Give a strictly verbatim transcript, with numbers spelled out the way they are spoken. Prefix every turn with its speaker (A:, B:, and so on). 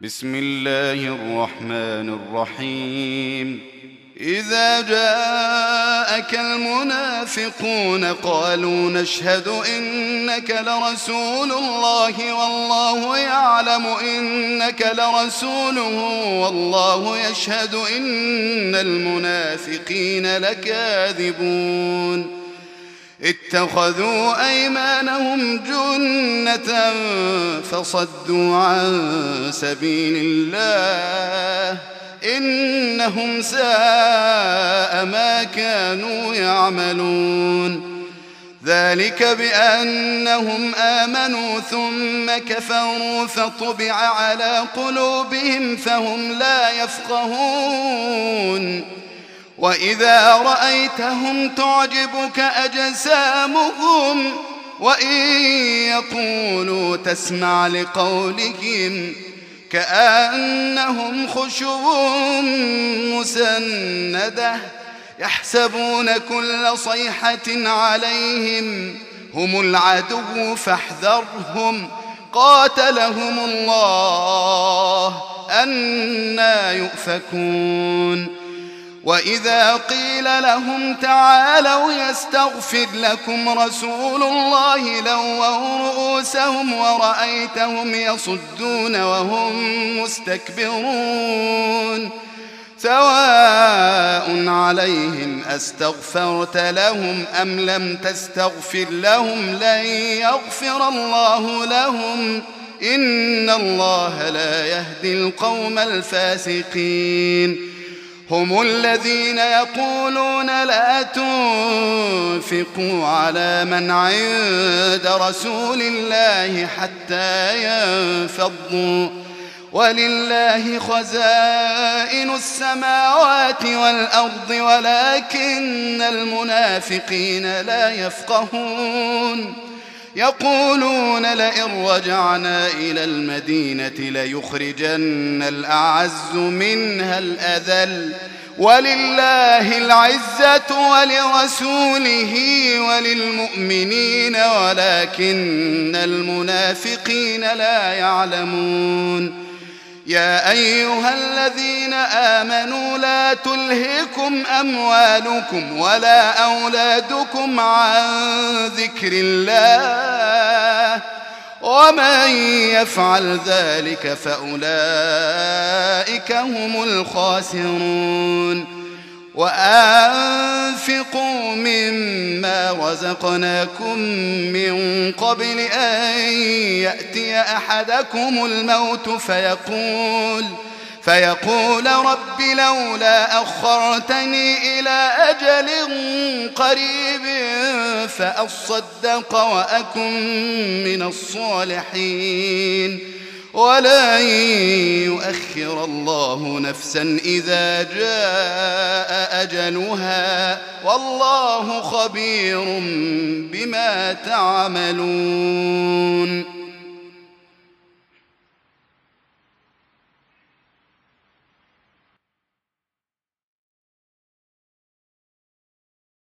A: بسم الله الرحمن الرحيم إذا جاءك المنافقون قالوا نشهد إنك لرسول الله والله يعلم إنك لرسوله والله يشهد إن المنافقين لكاذبون اتخذوا أيمانهم جنة فصدوا عن سبيل الله إنهم ساء ما كانوا يعملون ذلك بأنهم آمنوا ثم كفروا فطبع على قلوبهم فهم لا يفقهون وإذا رأيتهم تعجبك أجسامهم وإن يقولوا تسمع لقولهم كأنهم خشب مسندة يحسبون كل صيحة عليهم هم العدو فاحذرهم قاتلهم الله أنى يؤفكون وإذا قيل لهم تعالوا يستغفر لكم رسول الله لووا رؤوسهم ورأيتهم يصدون وهم مستكبرون سواء عليهم أستغفرت لهم أم لم تستغفر لهم لن يغفر الله لهم إن الله لا يهدي القوم الفاسقين هم الذين يقولون لا تنفقوا على من عند رسول الله حتى ينفضوا ولله خزائن السماوات والأرض ولكن المنافقين لا يفقهون يقولون لئن رجعنا إلى المدينة ليخرجن الأعز منها الأذل ولله العزة ولرسوله وللمؤمنين ولكن المنافقين لا يعلمون يا أيها الذين آمنوا لا تلهكم أموالكم ولا أولادكم عن ذكر الله ومن يفعل ذلك فأولئك هم الخاسرون وأنفقوا مما رزقناكم من قبل أن يأتي أحدكم الموت فيقول فيقول رب لولا أخرتني إلى أجل قريب فأصدق وأكن من الصالحين ولن يؤخر الله نفسا إذا جاء أجلها والله خبير بما تعملون.